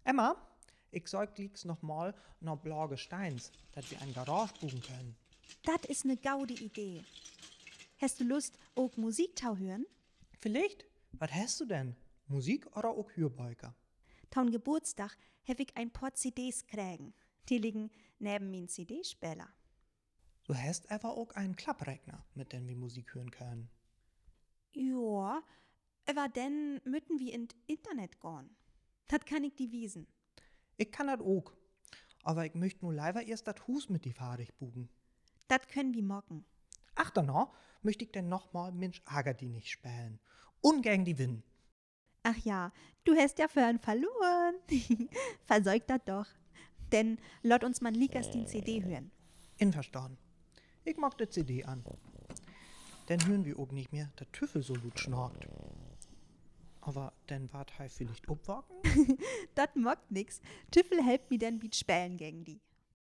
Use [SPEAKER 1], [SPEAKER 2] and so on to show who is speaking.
[SPEAKER 1] Emma, ich soll glicks noch mal nach Blage Steins, dass wir ein Garage buchen können.
[SPEAKER 2] Das ist ne gaude Idee. Hast du Lust, auch Musik zu hören?
[SPEAKER 1] Vielleicht? Was hast du denn? Musik oder auch Hörbeuker?
[SPEAKER 2] Taun Geburtstag hab ich ein paar CDs kriegen. Die liegen neben min CD-Spieler.
[SPEAKER 1] Du hast einfach auch einen Klapprechner, mit dem wir Musik hören können.
[SPEAKER 2] Ja, aber dann müssen wir ins Internet gehen. Das kann ich die wiesen.
[SPEAKER 1] Ich kann das auch. Aber ich möchte nur leider erst das Hus mit die fertig buchen.
[SPEAKER 2] Das können wir mocken.
[SPEAKER 1] Ach, danach möchte ich denn nochmal Mensch ärger die nicht spielen. Ungern die Win.
[SPEAKER 2] Ach ja, du hast ja vorhin verloren. Versäugt das doch. Denn lot uns man liegers die CD hören.
[SPEAKER 1] Einverstanden. Ich mag die CD an. Dann hören wir auch nicht mehr, der Tüffel so gut schnorkt. Aber dann wart halt vielleicht obwachen?
[SPEAKER 2] Das mockt nix. Tüffel helpt mir denn wie Spälen gegen die.